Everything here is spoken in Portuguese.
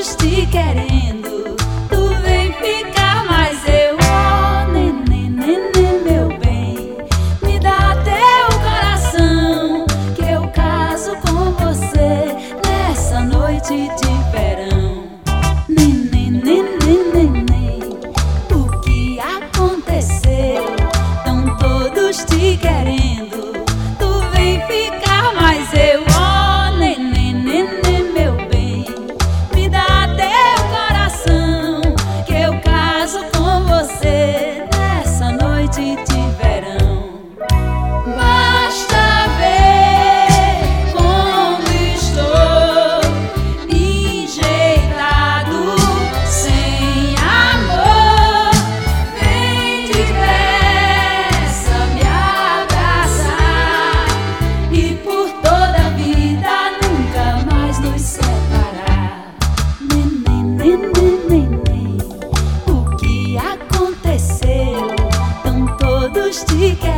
todos te querendo. Tu vem ficar, mas eu, oh, neném, neném, meu bem, me dá teu coração, que eu caso com você nessa noite de verão. Neném, neném, neném, o que aconteceu? Tão todos te querendo. Tu vem ficar, mas eu, oh, neném, neném, meu bem, me dá teu coração, que eu caso com você nessa noite de verão. Basta ver como estou enjeitado, sem amor. Vem depressa me abraçar e por toda a vida nunca mais nos separar. Neném, neném, neném, o que aconteceu? Tão todos te querendo.